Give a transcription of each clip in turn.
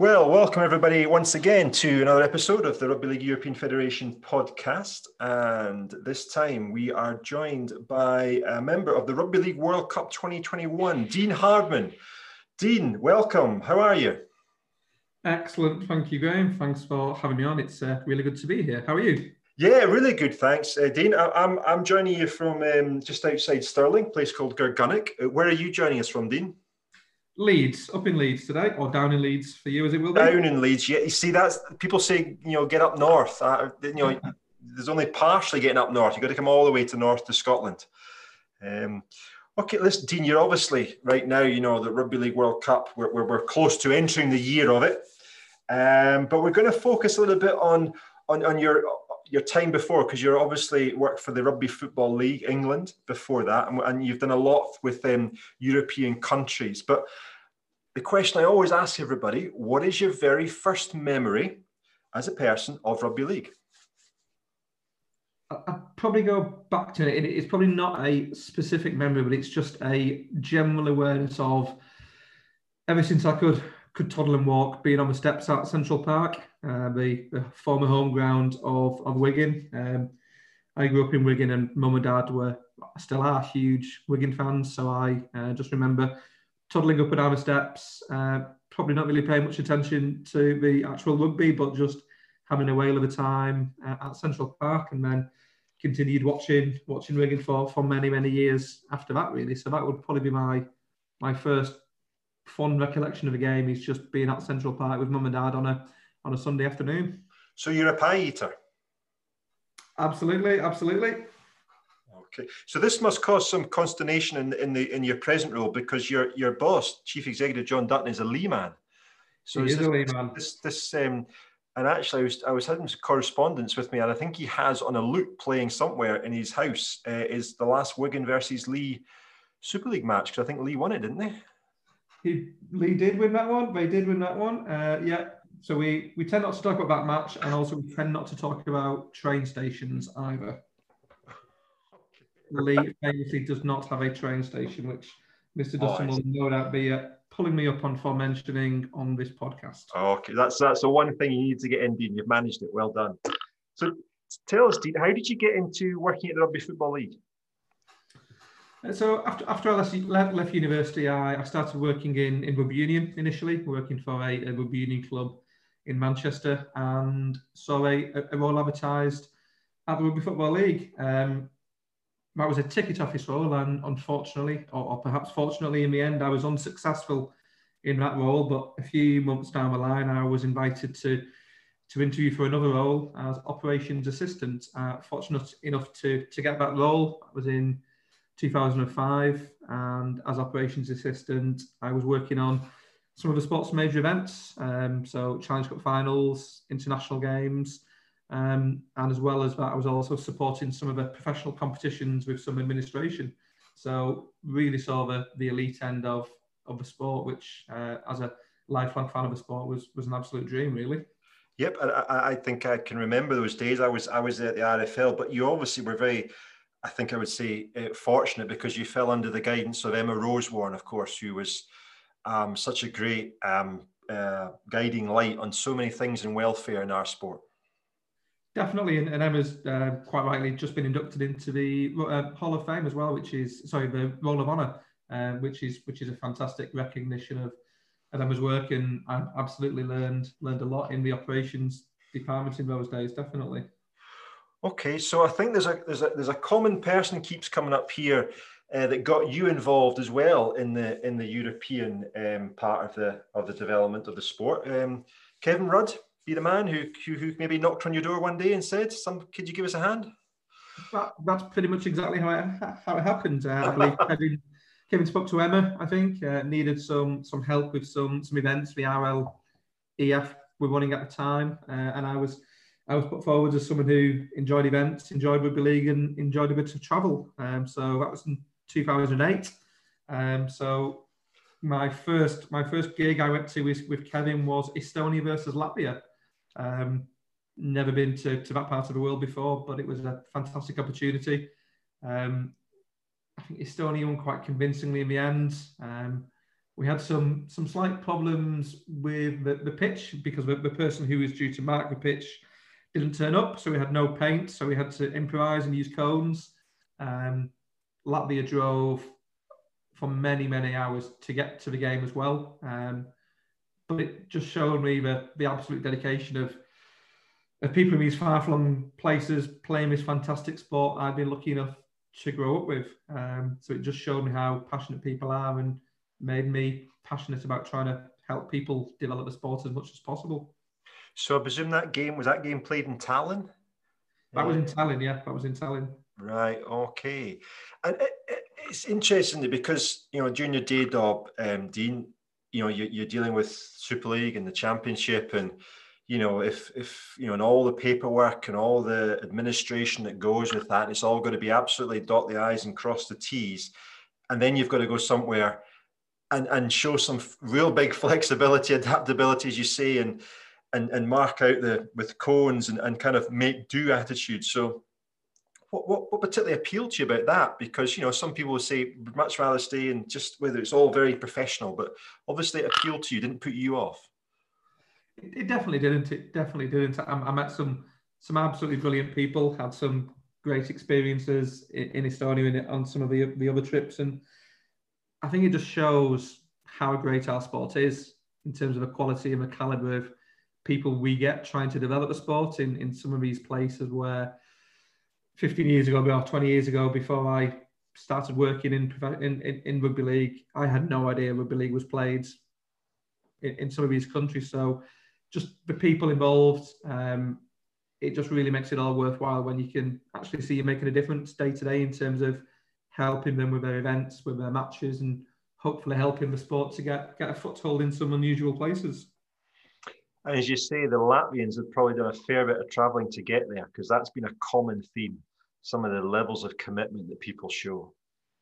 Well, welcome everybody once again to another episode of the Rugby League European Federation podcast. And this time we are joined by a member of the Rugby League World Cup 2021, Dean Hardman. Dean, welcome. How are you? Excellent. Thank you, Graham. Thanks for having me on. It's really good to be here. How are you? Yeah, really good. Thanks, Dean. I'm joining you from just outside Stirling, a place called Gurgunnock. Where are you joining us from, Dean? Leeds, up in Leeds today, or down in Leeds for you, as it will be? Down in Leeds, yeah. You see, that's people say, get up north. There's only partially getting up north. You've got to come all the way to north to Scotland. Okay, listen, Dean, you're obviously right now, the Rugby League World Cup. We're close to entering the year of it, but we're going to focus a little bit on your time before, because you're obviously worked for the Rugby Football League England before that, and you've done a lot with European countries. But the question I always ask everybody: what is your very first memory as a person of rugby league? I'd probably go back to it. It's probably not a specific memory, but it's just a general awareness of, ever since I could toddle and walk, being on the steps at Central Park, the former home ground of Wigan. I grew up in Wigan, and Mum and Dad still are huge Wigan fans. So I just remember toddling up and down the steps, probably not really paying much attention to the actual rugby, but just having a whale of a time at Central Park, and then continued watching Wigan for many years after that, really. So that would probably be my first fond recollection of a game, is just being at Central Park with Mum and Dad on a Sunday afternoon. So you're a pie eater? Absolutely. Okay, so this must cause some consternation in your present role, because your boss, Chief Executive John Dutton, is a Lee man. So he is a Lee man. And actually, I was having some correspondence with me, and I think he has on a loop playing somewhere in his house is the last Wigan versus Lee Super League match, because I think Lee won it, didn't they? Lee did win that one. They did win that one. Yeah. So we tend not to talk about that match, and also we tend not to talk about train stations either. Lee famously does not have a train station, which Mr. Dutton will no doubt be pulling me up on for mentioning on this podcast. Okay, that's the one thing you need to get in, Dean. You've managed it. Well done. So tell us, Dean, how did you get into working at the Rugby Football League? So after I left university, I started working in rugby union initially, working for a rugby union club in Manchester, and saw a role advertised at the Rugby Football League. That was a ticket office role, and unfortunately, or perhaps fortunately in the end, I was unsuccessful in that role. But a few months down the line, I was invited to interview for another role as operations assistant. Fortunate enough to get that role. I was in 2005, and as operations assistant, I was working on some of the sports major events, so Challenge Cup finals, international games, and as well as that, I was also supporting some of the professional competitions with some administration. So really saw the elite end of the sport, which as a lifelong fan of the sport was an absolute dream, really. Yep, I think I can remember those days. I was at the RFL, but you obviously were very, I think I would say, fortunate, because you fell under the guidance of Emma Rosewarne, of course, who was such a great guiding light on so many things in welfare in our sport. Definitely, and Emma's quite rightly just been inducted into the Hall of Fame as well, the Roll of Honour, which is a fantastic recognition of Emma's work, and I absolutely learned a lot in the operations department in those days, definitely. Okay, so I think there's a common person keeps coming up here that got you involved as well in the European part of the development of the sport. Kevin Rudd, be the man who maybe knocked on your door one day and said, could you give us a hand? That's pretty much exactly how it happened. I believe Kevin spoke to Emma, I think, needed some help with some events the RLEF were running at the time, and I was put forward as someone who enjoyed events, enjoyed rugby league, and enjoyed a bit of travel. So that was in 2008. So my first gig I went to with Kevin was Estonia versus Latvia. Never been to that part of the world before, but it was a fantastic opportunity. I think Estonia won quite convincingly in the end. We had some slight problems with the pitch because the person who was due to mark the pitch didn't turn up, so we had no paint, so we had to improvise and use cones. Latvia drove for many, many hours to get to the game as well. But it just showed me the absolute dedication of people in these far-flung places playing this fantastic sport I've been lucky enough to grow up with. So it just showed me how passionate people are and made me passionate about trying to help people develop the sport as much as possible. So I presume that game played in Tallinn? That was in Tallinn, yeah. That was in Tallinn. Right, okay. And it's interesting because, during your day job, Dean, you're dealing with Super League and the Championship, and if and all the paperwork and all the administration that goes with that, it's all going to be absolutely dot the I's and cross the T's. And then you've got to go somewhere and show some real big flexibility, adaptability, as you say, and mark out with cones and kind of make do attitude. So what particularly appealed to you about that? Because, some people will say, much rather stay in just whether it's all very professional, but obviously it appealed to you, didn't put you off. It definitely didn't. It definitely didn't. I met some absolutely brilliant people, had some great experiences in Estonia on some of the other trips. And I think it just shows how great our sport is in terms of the quality and the caliber of people we get trying to develop the sport in some of these places where 15 years ago or 20 years ago, before I started working in rugby league, I had no idea rugby league was played in some of these countries. So just the people involved, it just really makes it all worthwhile when you can actually see you're making a difference day to day in terms of helping them with their events, with their matches, and hopefully helping the sport to get a foothold in some unusual places. And as you say, the Latvians have probably done a fair bit of travelling to get there, because that's been a common theme, some of the levels of commitment that people show.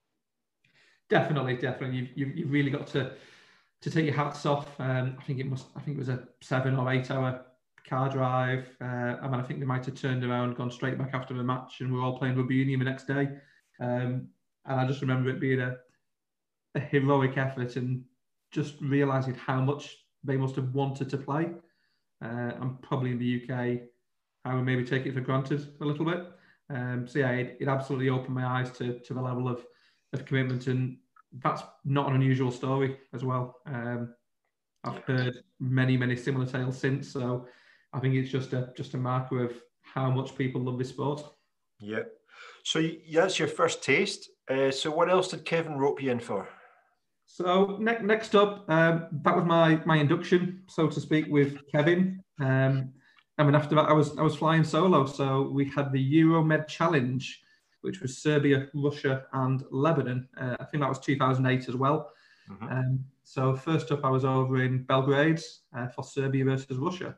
Definitely. You've really got to take your hats off. I think it was a 7 or 8 hour car drive. I think they might have turned around, gone straight back after the match, and we were all playing rugby union the next day. And I just remember it being a heroic effort, and just realising how much they must have wanted to play. And probably in the UK, I would maybe take it for granted a little bit. So yeah, it absolutely opened my eyes to the level of commitment, and that's not an unusual story as well. I've heard many similar tales since, so I think it's just a marker of how much people love this sport. Yeah. So that's your first taste. So what else did Kevin rope you in for? So next up, that was my induction, so to speak, with Kevin. After that, I was flying solo. So we had the Euromed Challenge, which was Serbia, Russia, and Lebanon. I think that was 2008 as well. Mm-hmm. So first up, I was over in Belgrade for Serbia versus Russia,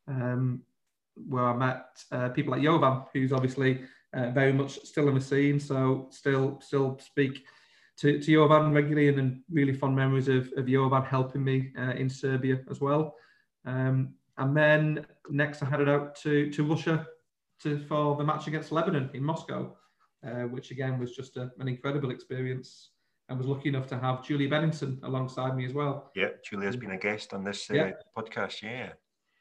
where I met people like Jovan, who's obviously very much still in the scene. So still speak to Jovan regularly, and really fond memories of Jovan helping me in Serbia as well. And then next I headed out to Russia for the match against Lebanon in Moscow, which again was just an incredible experience. I was lucky enough to have Julie Bennington alongside me as well. Yeah, Julie has been a guest on this podcast. Yeah.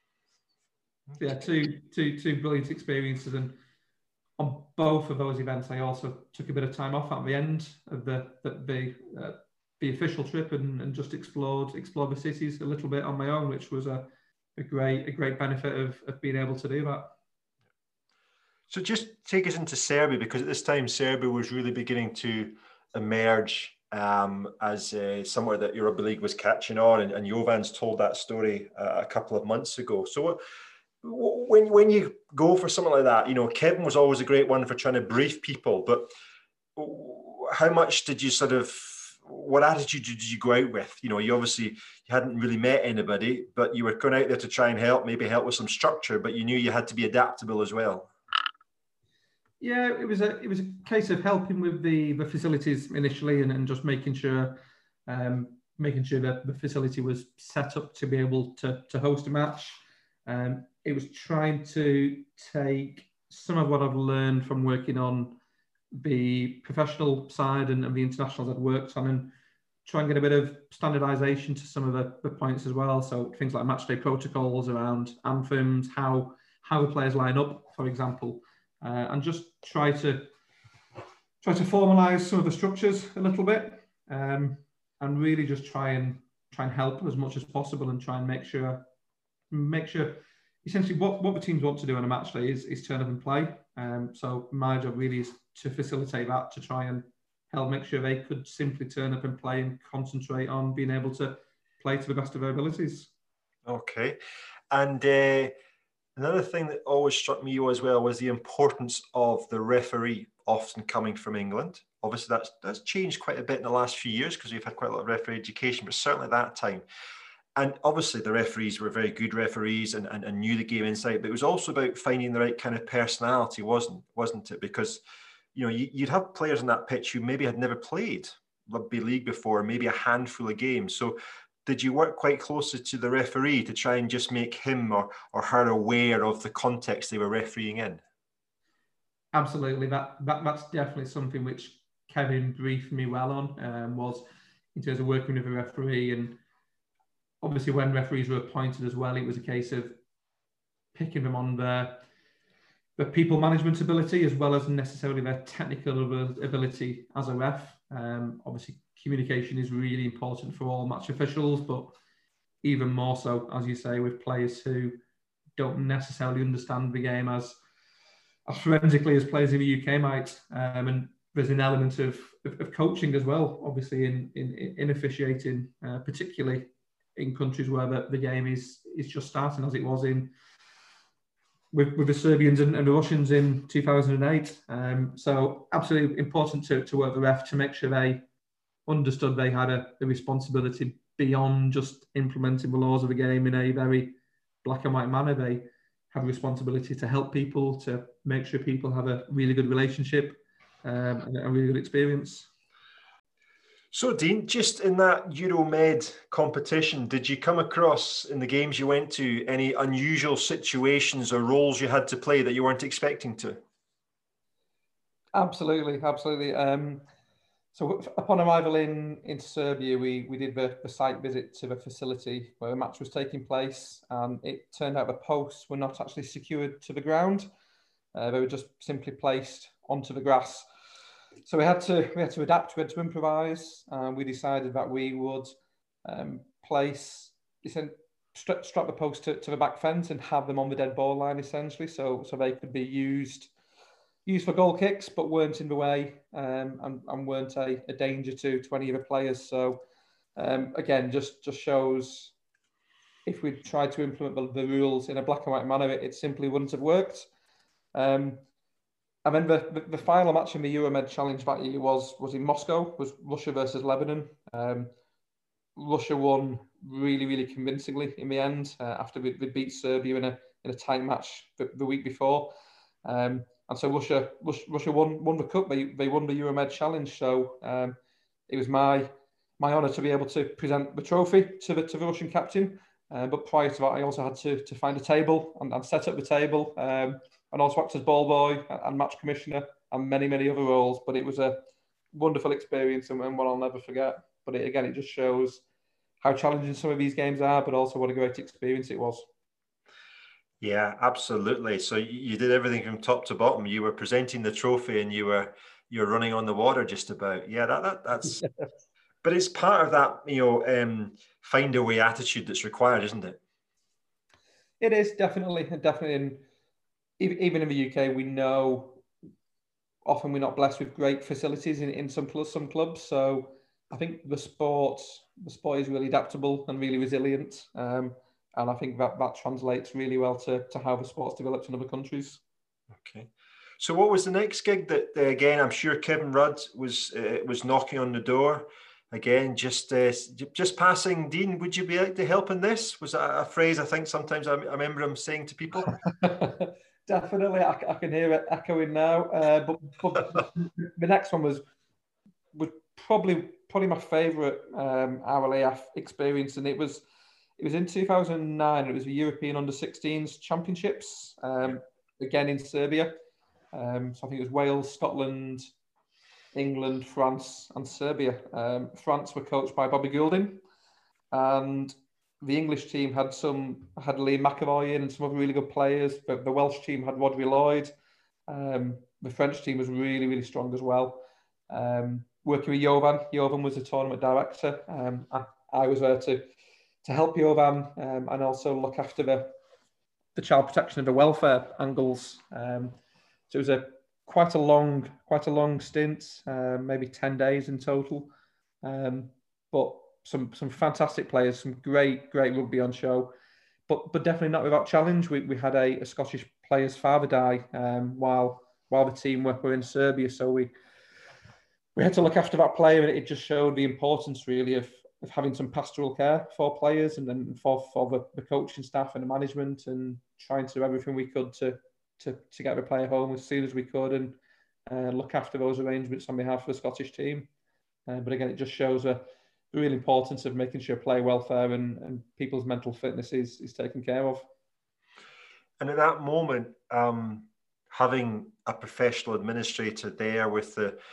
Yeah, two brilliant experiences, and on both of those events, I also took a bit of time off at the end of the official trip and just explored the cities a little bit on my own, which was a great benefit of being able to do that. So just take us into Serbia, because at this time Serbia was really beginning to emerge as somewhere that Rugby League was catching on, and Jovan's told that story a couple of months ago. So when you go for something like that, Kevin was always a great one for trying to brief people, but how much did you what attitude did you go out with? You obviously hadn't really met anybody, but you were going out there to try and help with some structure, but you knew you had to be adaptable as well. Yeah, it was a case of helping with the facilities initially, and just making sure that the facility was set up to be able to host a match. It was trying to take some of what I've learned from working on the professional side and the internationals I'd worked on, and try and get a bit of standardisation to some of the points as well. So things like match day protocols around anthems, how the players line up, for example, and just try to formalise some of the structures a little bit, and really just try and help as much as possible, and try and make sure essentially what the teams want to do on a match day is turn up and play. So my job really is to facilitate that, to try and help make sure they could simply turn up and play and concentrate on being able to play to the best of their abilities. Okay. And another thing that always struck me as well was the importance of the referee, often coming from England. Obviously, that's changed quite a bit in the last few years because we've had quite a lot of referee education, but certainly at that time. And obviously, the referees were very good referees and knew the game inside. But it was also about finding the right kind of personality, wasn't it? Because you'd have players on that pitch who maybe had never played rugby league before, maybe a handful of games. So did you work quite closely to the referee to try and just make him or her aware of the context they were refereeing in? Absolutely. That's definitely something which Kevin briefed me well on, was in terms of working with a referee. And obviously when referees were appointed as well, it was a case of picking them on their people management ability as well as necessarily their technical ability as a ref. Obviously, communication is really important for all match officials, but even more so, as you say, with players who don't necessarily understand the game as forensically as players in the UK might. And there's an element of coaching as well, obviously, in officiating, particularly in countries where the game is just starting, as it was with the Serbians and the Russians in 2008. So absolutely important to work the ref to make sure they understood they had a responsibility beyond just implementing the laws of the game in a very black and white manner. They have a responsibility to help people, to make sure people have a really good relationship and a really good experience. So, Dean, just in that Euromed competition, did you come across, in the games you went to, any unusual situations or roles you had to play that you weren't expecting to? Absolutely. So upon arrival in Serbia, we did the site visit to the facility where the match was taking place, and it turned out the posts were not actually secured to the ground. They were just simply placed onto the grass. So we had to adapt, we had to improvise, and we decided that we would strap the post to the back fence and have them on the dead ball line, essentially, so they could be used for goal kicks, but weren't in the way and weren't a danger to any of the players. So again, just shows if we tried to implement the rules in a black and white manner, it simply wouldn't have worked. And then the final match in the Euromed Challenge that year was in Moscow, was Russia versus Lebanon. Russia won really, really convincingly in the end after we beat Serbia in a tight match the week before. And so Russia won the cup. They won the Euromed Challenge. So it was my honour to be able to present the trophy to the Russian captain. But prior to that, I also had to find a table and set up the table. And also act as ball boy and match commissioner and many, many other roles. But it was a wonderful experience and one I'll never forget. But it just shows how challenging some of these games are, but also what a great experience it was. Yeah, absolutely. So you did everything from top to bottom. You were presenting the trophy and you're running on the water just about. Yeah, that's. But it's part of that, find a way attitude that's required, isn't it? It is definitely. Even in the UK, we know often we're not blessed with great facilities in some clubs. So I think the sport is really adaptable and really resilient. And I think that translates really well to how the sport's developed in other countries. Okay. So what was the next gig that, again, I'm sure Kevin Rudd was knocking on the door? Again, just passing. Dean, would you be able to help in this? Was that a phrase I think sometimes I remember him saying to people? Definitely, I can hear it echoing now. But the next one was probably my favourite RLAF experience, and it was in 2009. It was the European Under-16s Championships, again in Serbia. So I think it was Wales, Scotland, England, France, and Serbia. France were coached by Bobby Goulding, and the English team had Liam McAvoy in and some other really good players. But the Welsh team had Rodri Lloyd. The French team was really, really strong as well. Working with Jovan. Jovan was the tournament director. I was there to help Jovan and also look after the child protection and the welfare angles. So it was quite a long stint, maybe 10 days in total. But some fantastic players, some great rugby on show, but definitely not without challenge. We had a Scottish player's father die while the team were in Serbia, so we had to look after that player, and it just showed the importance really of having some pastoral care for players and then for the coaching staff and the management, and trying to do everything we could to get the player home as soon as we could and look after those arrangements on behalf of the Scottish team. But again, it just shows the real importance of making sure player welfare and people's mental fitness is taken care of. And at that moment, having a professional administrator there with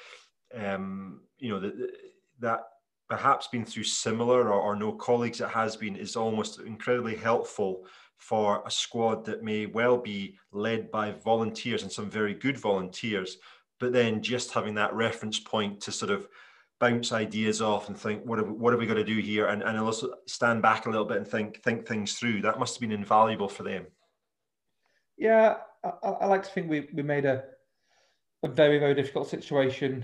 that perhaps been through similar or no colleagues it has been, is almost incredibly helpful for a squad that may well be led by volunteers and some very good volunteers, but then just having that reference point to sort of bounce ideas off and think, what have we got to do here? And also stand back a little bit and think things through. That must have been invaluable for them. Yeah, I like to think we made a very, very difficult situation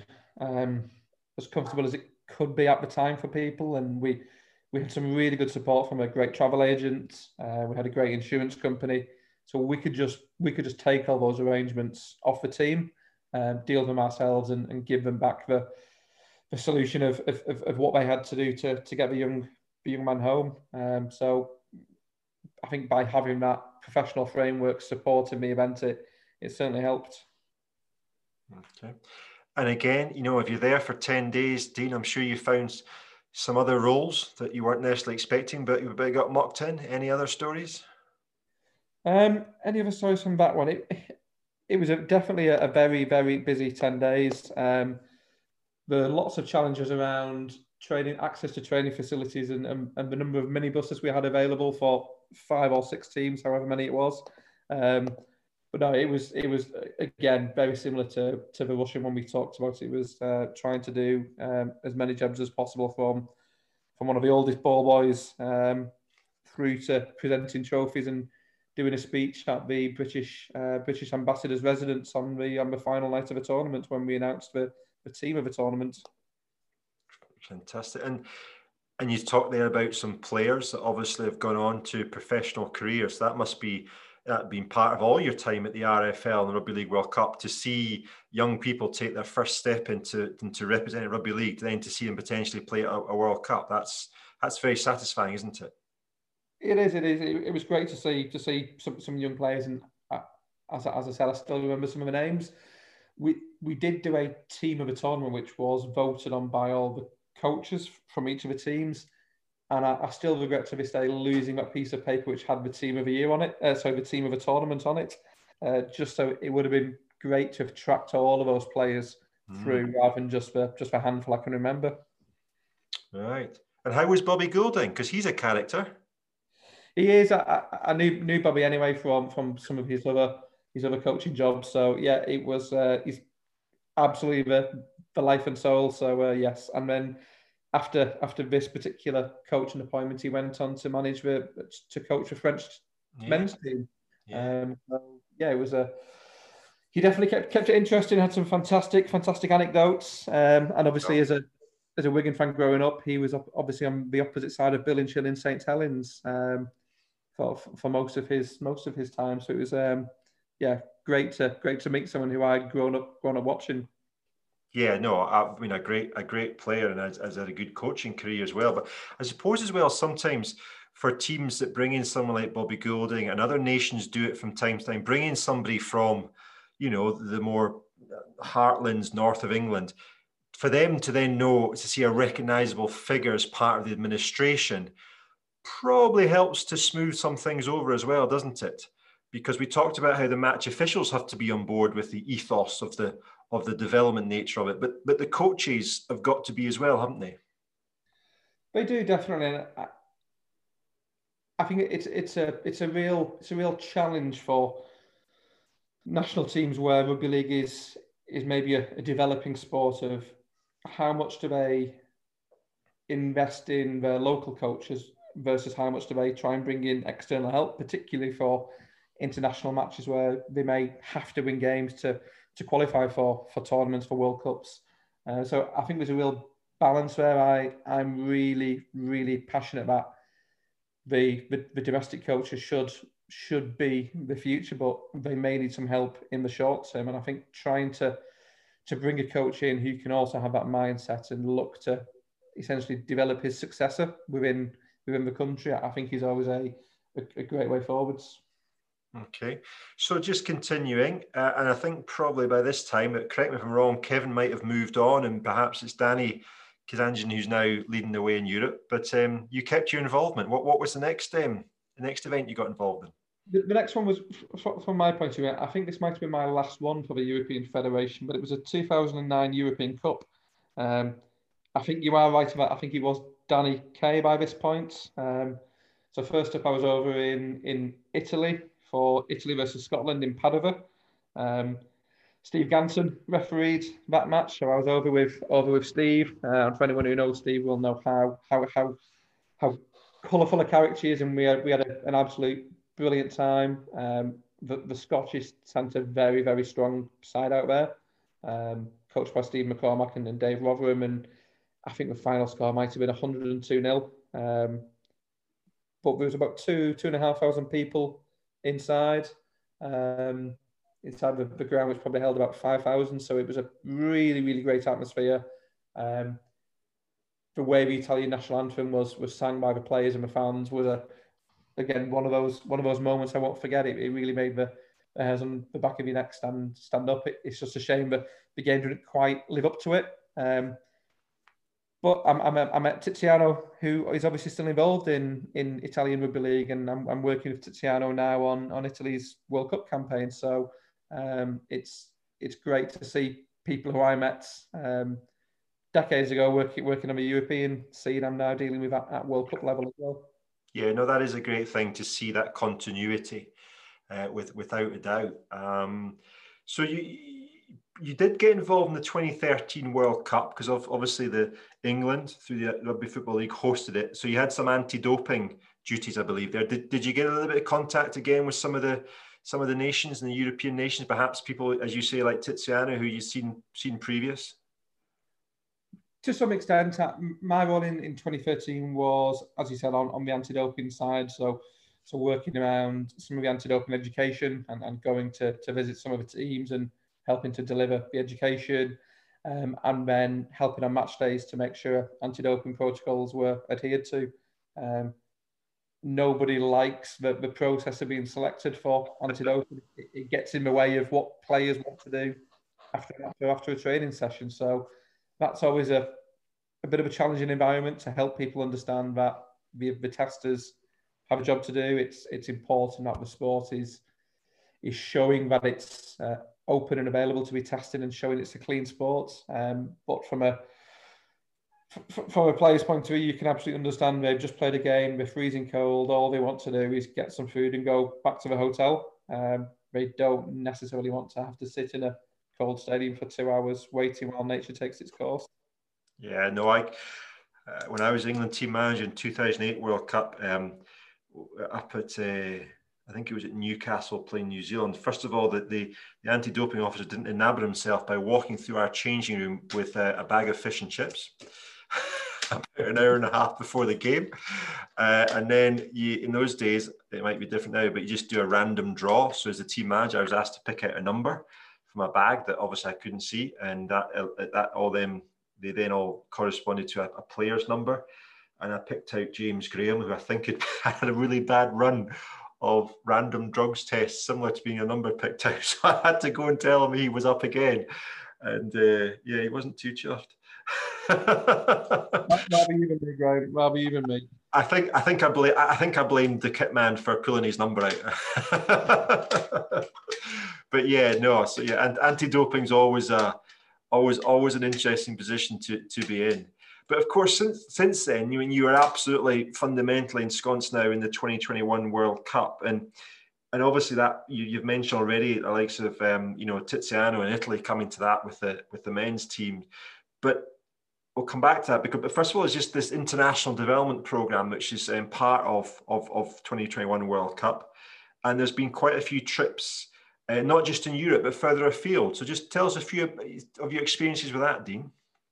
as comfortable as it could be at the time for people. And we had some really good support from a great travel agent. We had a great insurance company. So we could just take all those arrangements off the team, deal with them ourselves and give them back the solution of what they had to do to get the young man home. So I think by having that professional framework supporting the event, it certainly helped. Okay. And again, if you're there for 10 days, Dean, I'm sure you found some other roles that you weren't necessarily expecting, but you got mucked in. Any other stories? Any other stories from that one? It was definitely a very, very busy 10 days. There were lots of challenges around training, access to training facilities and the number of minibuses we had available for 5 or 6 teams, however many it was. But no, it was again very similar to the Russian one we talked about. It was trying to do as many jobs as possible from one of the oldest ball boys through to presenting trophies and doing a speech at the British ambassador's residence on the final night of the tournament when we announced the team of the tournament. Fantastic. And you talked there about some players that obviously have gone on to professional careers. That must be been part of all your time at the RFL and the Rugby League World Cup, to see young people take their first step into representing Rugby League, then to see them potentially play a World Cup. That's very satisfying, isn't it? It is. It was great to see some young players, and as I said, I still remember some of the names. We did do a team of a tournament which was voted on by all the coaches from each of the teams. And I still regret to this day losing that piece of paper which had the team of the year on it, the team of a tournament on it. Just so it would have been great to have tracked all of those players through rather than just a handful I can remember. Right. And how was Bobby Goulding? Because he's a character. He is. I knew Bobby anyway from some of his other coaching jobs. So yeah, it was. He's absolutely the life and soul. So yes, and then. After this particular coaching appointment, he went on to coach the French men's team. Yeah. It was he definitely kept it interesting. Had some fantastic anecdotes. And obviously, as a Wigan fan growing up, he was obviously on the opposite side of Billinshill in St Helens for most of his time. So it was great to meet someone who I'd grown up watching. Yeah, no, I mean, a great player, and has had a good coaching career as well. But I suppose as well, sometimes for teams that bring in someone like Bobby Goulding, and other nations do it from time to time, bring in somebody from, the more heartlands north of England, for them to then to see a recognisable figure as part of the administration, probably helps to smooth some things over as well, doesn't it? Because we talked about how the match officials have to be on board with the ethos of of the development nature of it. But the coaches have got to be as well, haven't they? They do, definitely. I think it's a real challenge for national teams where rugby league is maybe a developing sport of how much do they invest in their local coaches versus how much do they try and bring in external help, particularly for international matches where they may have to win games to qualify for tournaments, for World Cups. So I think there's a real balance there. I'm really, really passionate about the domestic coaches should be the future, but they may need some help in the short term. And I think trying to bring a coach in who can also have that mindset and look to essentially develop his successor within the country, I think is always a great way forwards. Okay, so just continuing, and I think probably by this time, correct me if I'm wrong, Kevin might have moved on, and perhaps it's Danny Kazanjian who's now leading the way in Europe. But you kept your involvement. What was the next event you got involved in? The next one was, from my point of view, I think this might have been my last one for the European Federation, but it was a 2009 European Cup. I think you are right about. I think it was Danny Kaye by this point. So first up, I was over in Italy for Italy versus Scotland in Padova. Steve Ganson refereed that match, so I was over with Steve. And for anyone who knows Steve, will know how colourful a character he is, and we had an absolute brilliant time. The Scottish sent a very, very strong side out there, coached by Steve McCormack and Dave Rotherham, and I think the final score might have been 102-0. But there was about 2,500 people inside. Inside the ground, which probably held about 5,000. So it was a really, really great atmosphere. The way the Italian national anthem was sung by the players and the fans was again one of those moments I won't forget. It really made the hairs on the back of your neck stand up. It's just a shame that the game didn't quite live up to it. But I met Tiziano, who is obviously still involved in Italian Rugby League, and I'm working with Tiziano now on Italy's World Cup campaign. So it's great to see people who I met decades ago working on the European scene. I'm now dealing with at World Cup level as well. Yeah, no, that is a great thing to see, that continuity, without a doubt. So you did get involved in the 2013 World Cup because obviously the England through the Rugby Football League hosted it. So you had some anti-doping duties, I believe. There did you get a little bit of contact again with some of the nations and the European nations, perhaps people, as you say, like Tiziano, who you've seen previous? To some extent, my role in 2013 was, as you said, on the anti-doping side. So working around some of the anti-doping education and going to visit some of the teams and helping to deliver the education, and then helping on match days to make sure anti-doping protocols were adhered to. Nobody likes the process of being selected for anti-doping. It gets in the way of what players want to do after a training session. So that's always a bit of a challenging environment to help people understand that the testers have a job to do. It's important that the sport is showing that it's open and available to be tested and showing it's a clean sport. But from a player's point of view, you can absolutely understand they've just played a game, they're freezing cold, all they want to do is get some food and go back to the hotel. They don't necessarily want to have to sit in a cold stadium for 2 hours waiting while nature takes its course. Yeah, no, when I was England team manager in 2008 World Cup, up at I think it was at Newcastle playing New Zealand. First of all, the anti-doping officer didn't enable himself by walking through our changing room with a bag of fish and chips about an hour and a half before the game. And then in those days, it might be different now, but you just do a random draw. So as the team manager, I was asked to pick out a number from a bag that obviously I couldn't see. And they then all corresponded to a player's number. And I picked out James Graham, who I think had a really bad run of random drugs tests, similar to being a number picked out. So I had to go and tell him he was up again. And yeah, he wasn't too chuffed. Rather even me, Graham. Rather even me. I blamed the kit man for pulling his number out. But yeah, no. So yeah, and anti-doping's always an interesting position to be in. But of course, since then, you are absolutely fundamentally ensconced now in the 2021 World Cup, and obviously that you've mentioned already the likes of Tiziano in Italy coming to that with the men's team, but we'll come back to that. But first of all, it's just this international development program, which is part of 2021 World Cup, and there's been quite a few trips, not just in Europe but further afield. So just tell us a few of your experiences with that, Dean.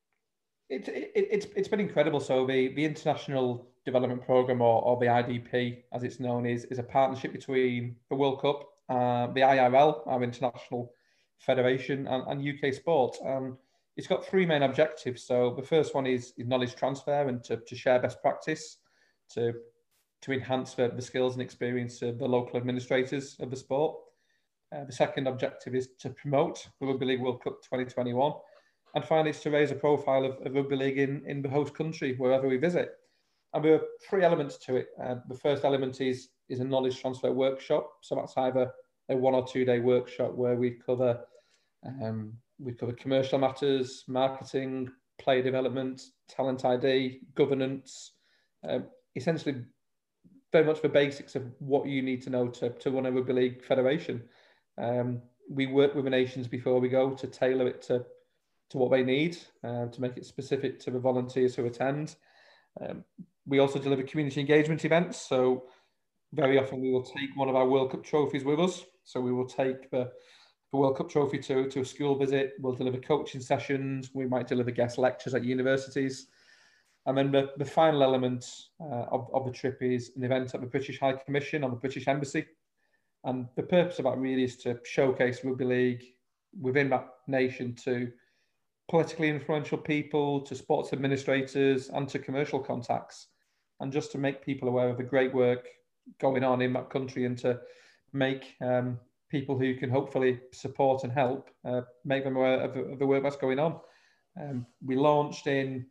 It's been incredible. So the International Development Programme, or the IDP as it's known, is a partnership between the World Cup, the IRL, our International Federation, and UK Sport. It's got three main objectives. So the first one is knowledge transfer and to share best practice, to enhance the skills and experience of the local administrators of the sport. The second objective is to promote the Rugby League World Cup 2021. And finally, it's to raise a profile of rugby league in the host country, wherever we visit. And there are three elements to it. The first element is a knowledge transfer workshop. So that's either a 1 or 2 day workshop where we cover commercial matters, marketing, player development, talent ID, governance, essentially very much the basics of what you need to know to run a rugby league federation. We work with the nations before we go to tailor it to what they need, to make it specific to the volunteers who attend. We also deliver community engagement events. So very often we will take one of our World Cup trophies with us. So we will take the World Cup trophy to a school visit. We'll deliver coaching sessions. We might deliver guest lectures at universities. And then the final element of the trip is an event at the British High Commission on the British Embassy. And the purpose of that really is to showcase rugby league within that nation to politically influential people, to sports administrators, and to commercial contacts, and just to make people aware of the great work going on in that country, and to make people who can hopefully support and help, make them aware of the work that's going on. We launched in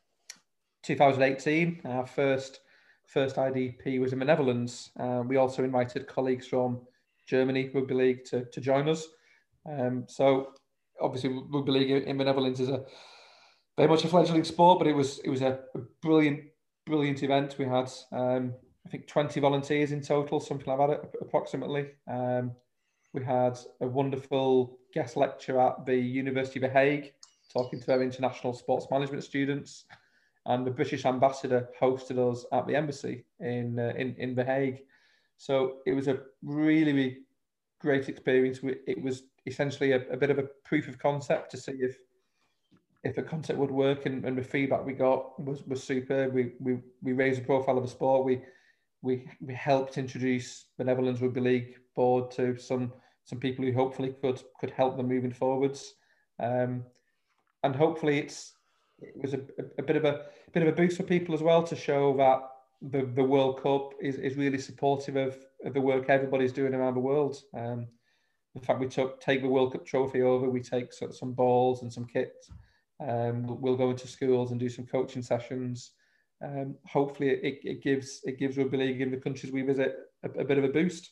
2018. Our first IDP was in the Netherlands. We also invited colleagues from Germany Rugby League to join us. So obviously rugby league in the Netherlands is very much a fledgling sport, but it was a brilliant event. We had I think 20 volunteers in total, something like that approximately. We had a wonderful guest lecture at the University of The Hague, talking to our international sports management students, and the British ambassador hosted us at the embassy in The Hague. So it was a really, really great experience. It was essentially a bit of a proof of concept to see if the concept would work, and the feedback we got was superb. We raised the profile of the sport. We helped introduce the Netherlands Rugby League board to some people who hopefully could help them moving forwards, and hopefully it was a bit of a boost for people as well, to show that the World Cup is really supportive of the work everybody's doing around the world. In fact, we take the World Cup trophy over. We take some balls and some kits. We'll go into schools and do some coaching sessions. Hopefully, it gives rugby league in the countries we visit a bit of a boost.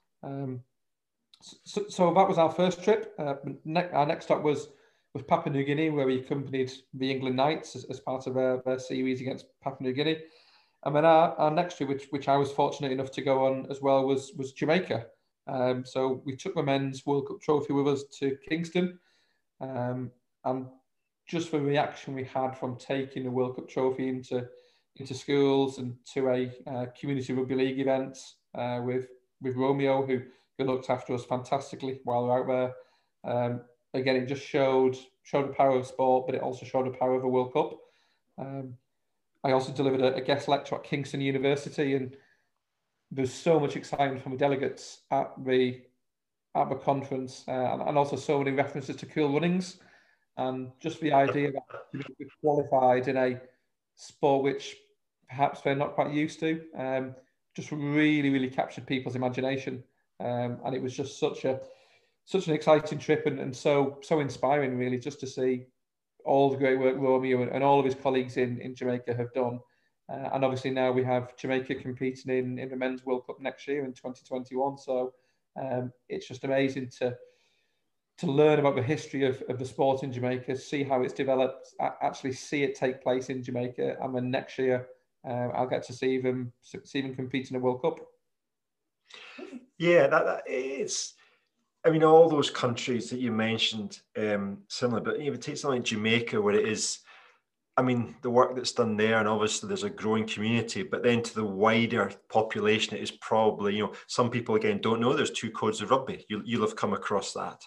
So that was our first trip. Our next stop was Papua New Guinea, where we accompanied the England Knights as part of their series against Papua New Guinea. And then our next trip, which I was fortunate enough to go on as well, was Jamaica. So we took the men's World Cup trophy with us to Kingston, and just the reaction we had from taking the World Cup trophy into schools and to a community rugby league event with Romeo, who looked after us fantastically while we were out there. Again, it just showed the power of sport, but it also showed the power of a World Cup. I also delivered a guest lecture at Kingston University, and there's so much excitement from the delegates at the conference, and also so many references to cool runnings, and just the idea that we're qualified in a sport which perhaps they're not quite used to, just really, really captured people's imagination, and it was just such an exciting trip, and so inspiring, really, just to see all the great work Romeo and all of his colleagues in Jamaica have done. And obviously now we have Jamaica competing in the Men's World Cup next year in 2021. So it's just amazing to learn about the history of the sport in Jamaica, see how it's developed, actually see it take place in Jamaica, and then next year I'll get to see them compete in a World Cup. Yeah, that it's. I mean, all those countries that you mentioned, similar, but you would take something like Jamaica, where it is. I mean, the work that's done there, and obviously there's a growing community, but then to the wider population, it is probably, some people again don't know there's 2 codes of rugby. You'll have come across that,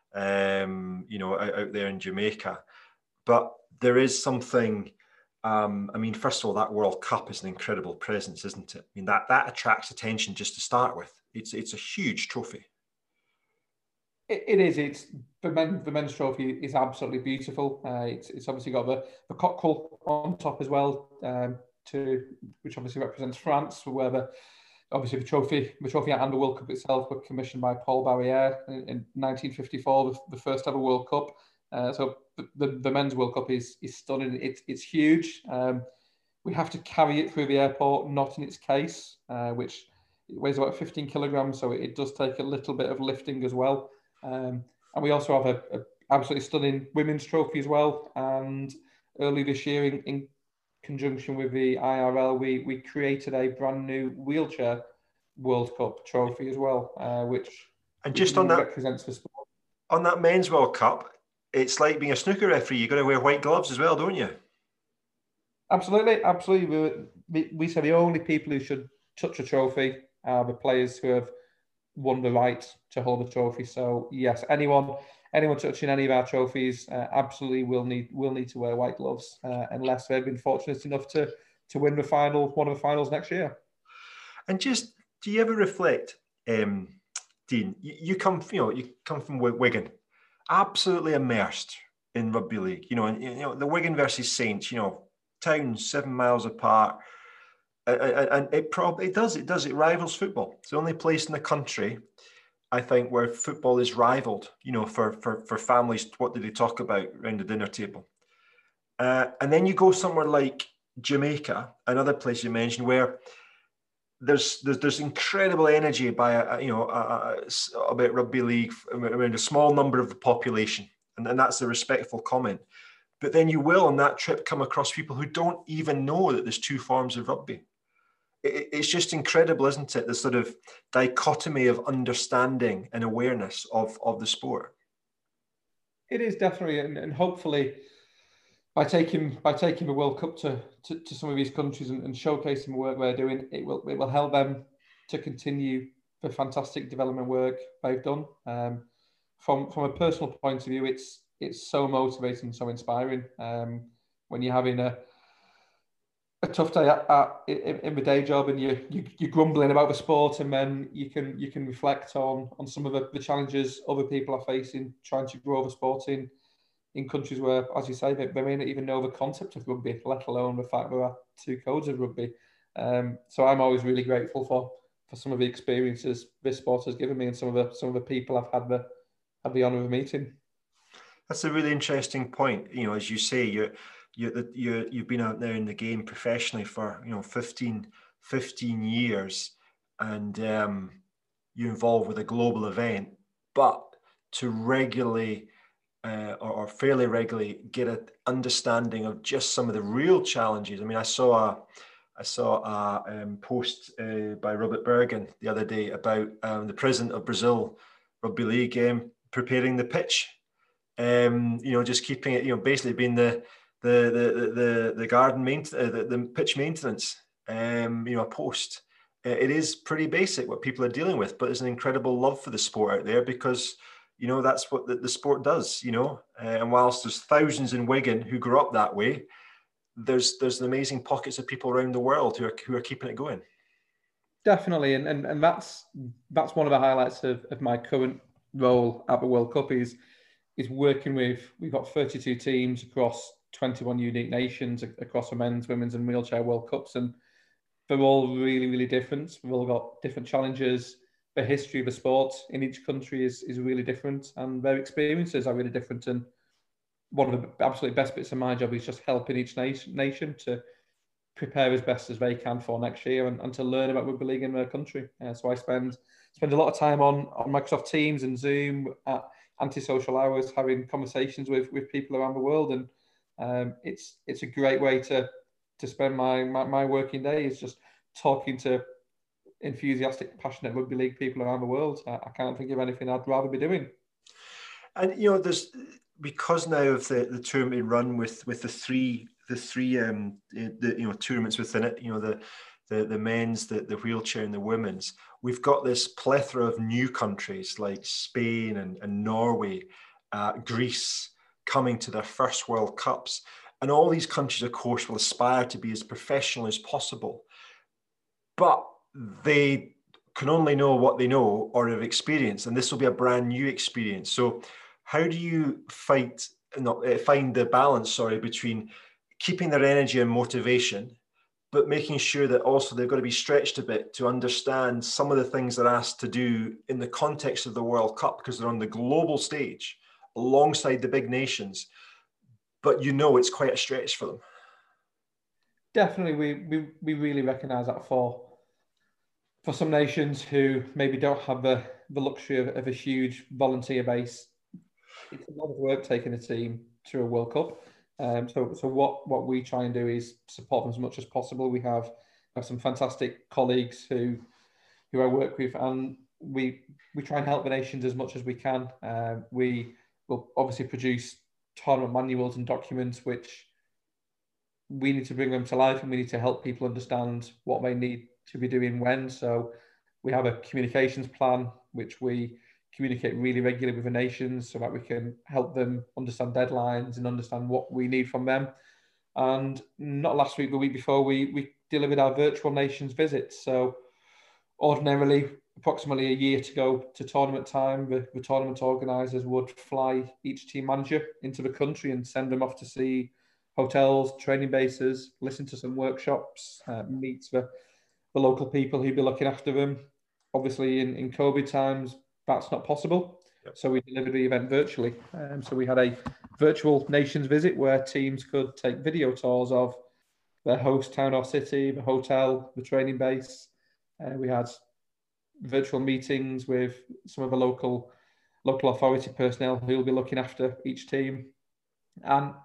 out there in Jamaica. But there is something. I mean, first of all, that World Cup is an incredible presence, isn't it? I mean, that attracts attention just to start with. It's a huge trophy. It is. It's the men's trophy is absolutely beautiful. It's obviously got the cockle on top as well, which obviously represents France, where obviously the trophy and the World Cup itself were commissioned by Paul Barriere in 1954, the first ever World Cup. So the men's World Cup is stunning. It's huge. We have to carry it through the airport, not in its case, which weighs about 15 kilograms. So it does take a little bit of lifting as well. And we also have a absolutely stunning women's trophy as well. And early this year, in conjunction with the IRL, we created a brand new wheelchair World Cup trophy as well, which just on that represents the sport. On that men's World Cup, it's like being a snooker referee. You've got to wear white gloves as well, don't you? Absolutely. We say the only people who should touch a trophy are the players who have won the right to hold the trophy. So yes, anyone touching any of our trophies absolutely will need to wear white gloves unless they've been fortunate enough to win one of the finals next year. And just, do you ever reflect, Dean? You come from Wigan, absolutely immersed in rugby league. The Wigan versus Saints. Towns 7 miles apart. And it rivals football. It's the only place in the country, I think, where football is rivaled, for families. What do they talk about around the dinner table? And then you go somewhere like Jamaica, another place you mentioned, where there's incredible energy about rugby league around a small number of the population. And that's a respectful comment. But then you will on that trip come across people who don't even know that there's 2 forms of rugby. It's just incredible, isn't it? The sort of dichotomy of understanding and awareness of the sport. It is definitely, and hopefully by taking the World Cup to some of these countries and showcasing the work they're doing, it will help them to continue the fantastic development work they've done. From a personal point of view, it's so motivating, so inspiring. When you're having a tough day in the day job and you're grumbling about the sport, and then you can reflect on some of the challenges other people are facing trying to grow the sport in countries where, as you say, they may not even know the concept of rugby, let alone the fact there are 2 codes of rugby. So I'm always really grateful for some of the experiences this sport has given me and some of the people I've had the honour of meeting. That's a really interesting point. As you say, you've been out there in the game professionally for 15 years, and you're involved with a global event, but to regularly or fairly regularly get an understanding of just some of the real challenges. I mean, I saw a post by Robert Bergen the other day about the president of Brazil Rugby League preparing the pitch. Just keeping it, basically being the garden the pitch maintenance. A post. It is pretty basic what people are dealing with, but there's an incredible love for the sport out there because that's what the sport does. And whilst there's thousands in Wigan who grew up that way, there's amazing pockets of people around the world who are keeping it going. Definitely, and that's one of the highlights of my current role at the World Cup is working with. We've got 32 teams across 21 unique nations across the men's, women's, and wheelchair World Cups, and they're all really, really different. We've all got different challenges. The history of the sport in each country is really different, and their experiences are really different. And one of the absolute best bits of my job is just helping each nation to prepare as best as they can for next year and to learn about rugby league in their country. So I spend a lot of time on Microsoft Teams and Zoom at antisocial hours, having conversations with people around the world, and it's a great way to spend my working day, is just talking to enthusiastic, passionate rugby league people around the world. I can't think of anything I'd rather be doing. And there's, because now of the tournament run with the three tournaments within it, the men's, the wheelchair, and the women's, we've got this plethora of new countries like Spain and Norway, Greece, coming to their first World Cups. And all these countries, of course, will aspire to be as professional as possible. But they can only know what they know or have experienced, and this will be a brand new experience. So how do you find the balance, between keeping their energy and motivation, but making sure that also they've got to be stretched a bit to understand some of the things they're asked to do in the context of the World Cup, because they're on the global stage alongside the big nations, but it's quite a stretch for them. Definitely, we really recognise that for some nations who maybe don't have the luxury of a huge volunteer base. It's a lot of work taking a team to a World Cup. So what we try and do is support them as much as possible. We have some fantastic colleagues who I work with, and we try and help the nations as much as we can. We will obviously produce tournament manuals and documents, which we need to bring them to life, and we need to help people understand what they need to be doing when. So we have a communications plan, which we communicate really regularly with the nations so that we can help them understand deadlines and understand what we need from them. And not last week, the week before, we delivered our virtual nations visits. So ordinarily, approximately a year to go to tournament time, the tournament organisers would fly each team manager into the country and send them off to see hotels, training bases, listen to some workshops, meet the local people who'd be looking after them. Obviously, in COVID times, that's not possible. Yep. So we delivered the event virtually. So we had a virtual nations visit where teams could take video tours of their host town or city, the hotel, the training base. We had virtual meetings with some of the local authority personnel who will be looking after each team. And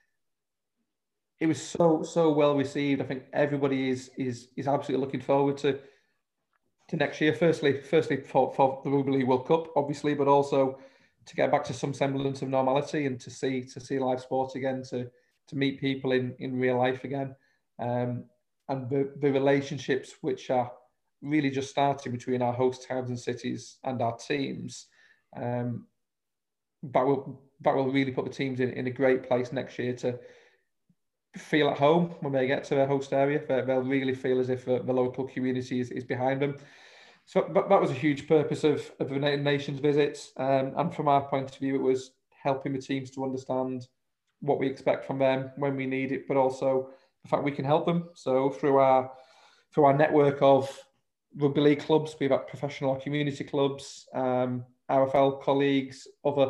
it was so well received. I think everybody is absolutely looking forward to next year. Firstly for the Rugby League World Cup, obviously, but also to get back to some semblance of normality and to see live sport again, to meet people in real life again, and the relationships which are really just starting between our host towns and cities and our teams. That will really put the teams in a great place next year to feel at home when they get to their host area. They'll really feel as if the local community is behind them. So that was a huge purpose of the United Nations visits. And from our point of view, it was helping the teams to understand what we expect from them when we need it, but also the fact we can help them. So through our network of rugby league clubs, be that professional or community clubs, RFL colleagues, other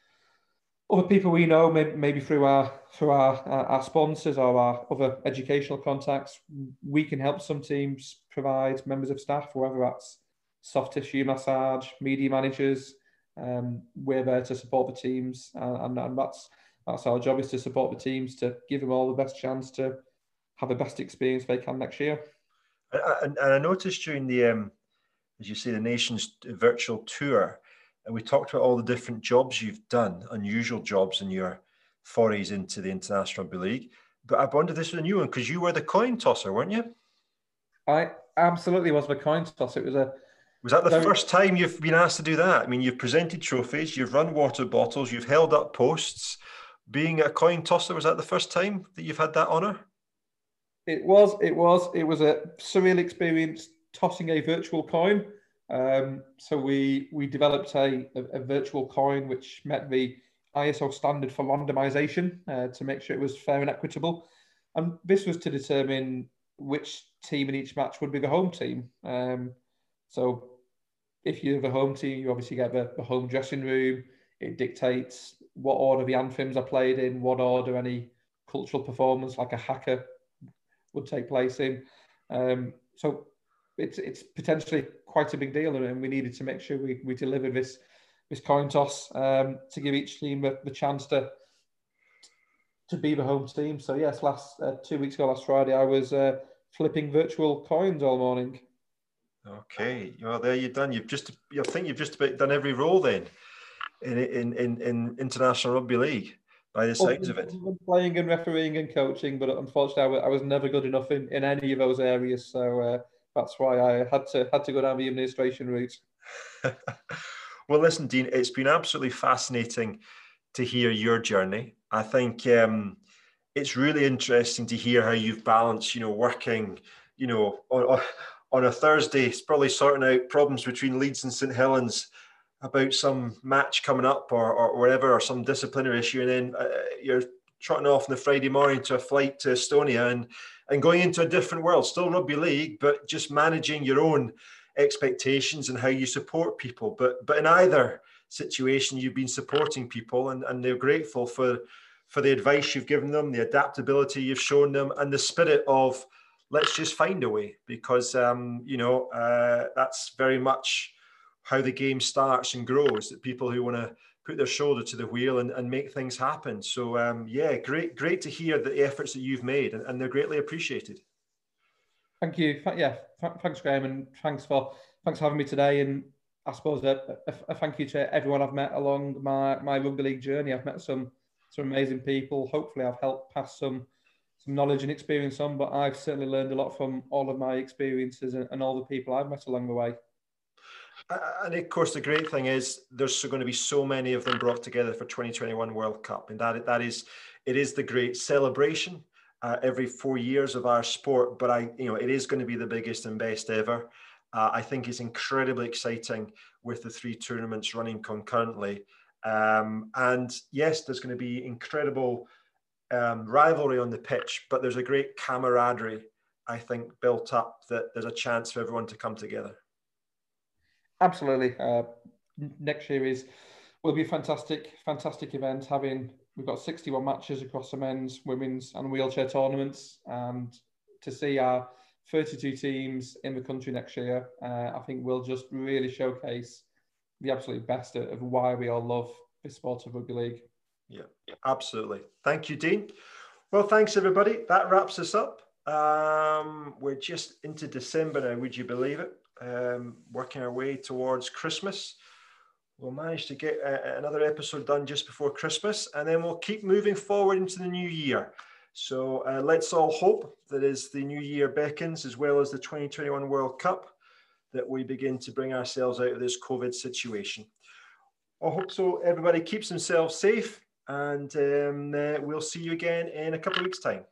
people we know, maybe through our sponsors or our other educational contacts, we can help some teams provide members of staff, whether that's soft tissue massage, media managers. We're there to support the teams, and that's our job, is to support the teams to give them all the best chance to have the best experience they can next year. And I noticed during the, as you say, the Nations virtual tour, and we talked about all the different jobs you've done, unusual jobs in your forays into the International Rugby League. But I wondered, this was a new one, because you were the coin tosser, weren't you? I absolutely was the coin tosser. It was Was that the first time you've been asked to do that? I mean, you've presented trophies, you've run water bottles, you've held up posts. Being a coin tosser, was that the first time that you've had that honour? It was a surreal experience tossing a virtual coin. So we developed a virtual coin which met the ISO standard for randomization to make sure it was fair and equitable. And this was to determine which team in each match would be the home team. So if you're the home team, you obviously get the home dressing room. It dictates what order the anthems are played in, what order any cultural performance like a haka would take place in. So it's potentially quite a big deal, and we needed to make sure we delivered this coin toss to give each team the chance to be the home team. So yes, last 2 weeks ago, last Friday, I was flipping virtual coins all morning. Okay, well there you're done. I think you've just about done every role then in international rugby league by the sounds of it. Playing and refereeing and coaching, but unfortunately, I was never good enough in any of those areas. So that's why I had to go down the administration route. Well, listen, Dean, it's been absolutely fascinating to hear your journey. I think it's really interesting to hear how you've balanced, working, on a Thursday, it's probably sorting out problems between Leeds and St Helens about some match coming up or whatever, or some disciplinary issue, and then you're trotting off on the Friday morning to a flight to Estonia and going into a different world, still rugby league, but just managing your own expectations and how you support people. But in either situation, you've been supporting people, and they're grateful for the advice you've given them, the adaptability you've shown them, and the spirit of let's just find a way, because that's very much how the game starts and grows, that people who want to put their shoulder to the wheel and make things happen. So great to hear the efforts that you've made, and they're greatly appreciated. Thank you. Thanks, Graham, and thanks for having me today. And I suppose a thank you to everyone I've met along my rugby league journey. I've met some amazing people. Hopefully, I've helped pass some knowledge and experience on, but I've certainly learned a lot from all of my experiences and all the people I've met along the way. And of course, the great thing is there's going to be so many of them brought together for 2021 World Cup, and it is the great celebration every 4 years of our sport. But it is going to be the biggest and best ever. I think it's incredibly exciting with the 3 tournaments running concurrently, and yes, there's going to be incredible rivalry on the pitch, but there's a great camaraderie, I think, built up, that there's a chance for everyone to come together. Absolutely. Next year will be a fantastic event. We've got 61 matches across the men's, women's, and wheelchair tournaments, and to see our 32 teams in the country next year, I think will just really showcase the absolute best of why we all love this sport of rugby league. Yeah, absolutely. Thank you, Dean. Well, thanks everybody. That wraps us up. We're just into December now, would you believe it? Working our way towards Christmas. We'll manage to get another episode done just before Christmas, and then we'll keep moving forward into the new year. So let's all hope that as the new year beckons, as well as the 2021 World Cup, that we begin to bring ourselves out of this COVID situation. I hope so. Everybody keeps themselves safe, and we'll see you again in a couple of weeks' time.